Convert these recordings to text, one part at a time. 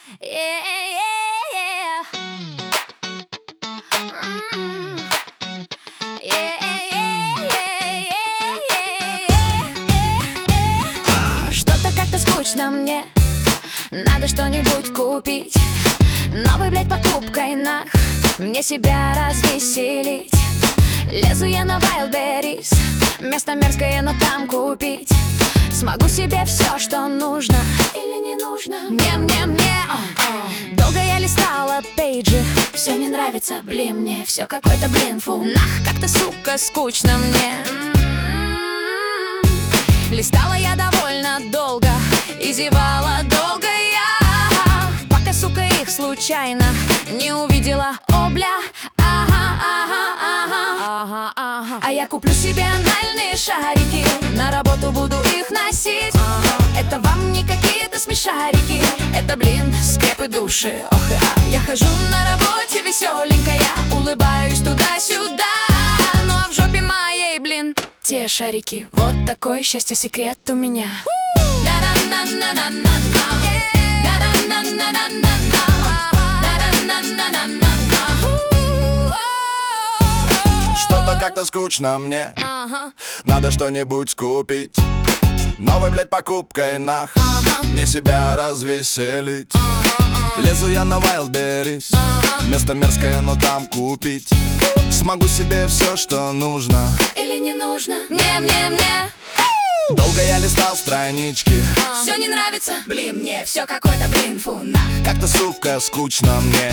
Yeah. Что-то как-то скучно мне, надо что-нибудь купить. Новой, блядь, покупкой нах, мне себя развеселить. Лезу я на Wildberries, место мерзкое, но там купить смогу себе все, что нужно. Или не нужно? Мне. Долго я листала пейджи, все не нравится, блин, мне все какой-то блин, фу. Нах, как-то, сука, скучно мне. Листала я довольно долго и зевала долго я, пока, сука, их случайно не увидела. О, бля, а я куплю себе анальные шарики, на работу буду их носить. Это вам не какие-то смешарики, это, блин, скрепы души. Ох, я хожу на работе веселенькая, улыбаюсь туда-сюда, ну а в жопе моей, блин, те шарики. Вот такое счастье, секрет у меня. Что-то как-то скучно мне, надо что-нибудь купить. Новой, блядь, покупкой нах, мне себя развеселить. Лезу я на Wildberries, место мерзкое, но там купить смогу себе все, что нужно. Или не нужно? Мне. Долго я листал странички, все не нравится, блин, мне все какой-то блин, фу, нах. как-то, сука, скучно мне.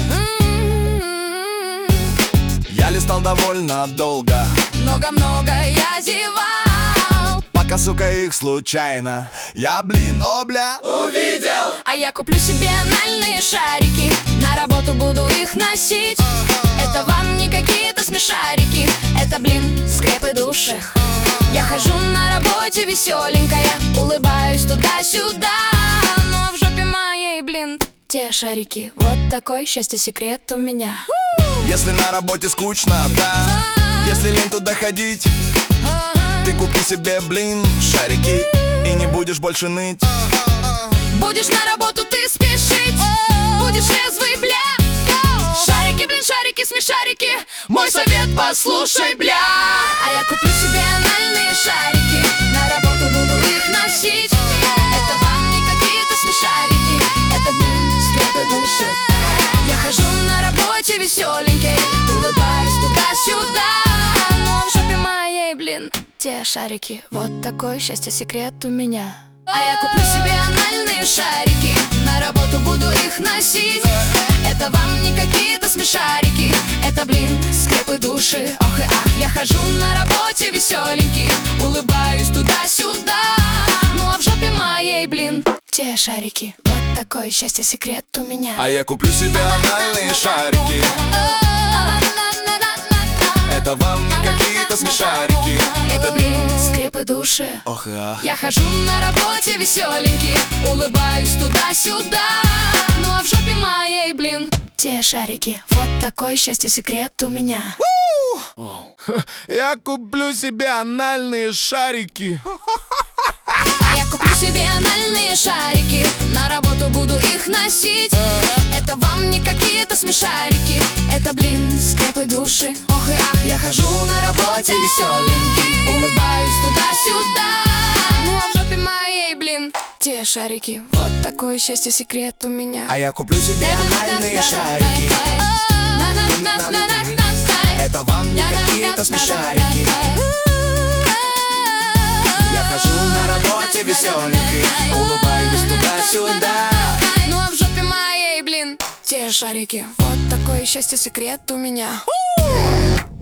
Я листал довольно долго, Много я зевал, пока, сука, их случайно я, блин, о, бля, увидел. а я куплю себе анальные шарики, на работу буду их носить. Это вам не какие-то смешарики, это, блин, скрепы души. Я хожу на работе веселенькая, улыбаюсь туда-сюда, ну а в жопе моей, блин, те шарики. Вот такое счастье, секрет у меня. Если на работе скучно, да, если лень туда ходить, ты купи себе, блин, шарики, и не будешь больше ныть. Будешь на работу ты спешить, будешь резвый, бля. Шарики, блин, шарики, смешарики, мой совет послушай, бля. А я куплю себе анальные шарики, на работу буду их носить. Это вам не какие-то смешарики, это, блин, скрепы души. Я хожу на работе веселенькой, улыбаюсь туда-сюда, но в жопе моей, блин, те шарики. Вот такое счастье, секрет у меня. А я куплю себе анальные шарики, на работу буду их носить. Это вам не какие-то смешарики, это, блин, скрепы души. Ох и ах, я хожу на работе веселенький, улыбаюсь туда-сюда, ну а в жопе моей, блин, те шарики. Вот такое счастье, секрет у меня. А я куплю себе анальные шарики, это вам не какие-то смешарики, Это, блин, скрепы души. ох, ах. Я хожу на работе веселенький, улыбаюсь туда-сюда, ну а в жопе моей, блин, те шарики. Вот такое счастье, секрет у меня. Я куплю себе анальные шарики. А я куплю себе анальные шарики, на работу буду их носить. Это вам не какие-то смешарики, это, блин, скрепы души. Ох и ах, я хожу на работе веселенький, улыбаюсь туда-сюда, ну а в жопе моей, блин, те шарики. Вот такое счастье, секрет у меня. А я куплю себе анальные шарики, это вам не какие-то смешарики. Я хожу на работе веселенький, улыбаюсь туда-сюда, ну а в жопе моей, блин, те шарики. Вот такое счастье, секрет у меня.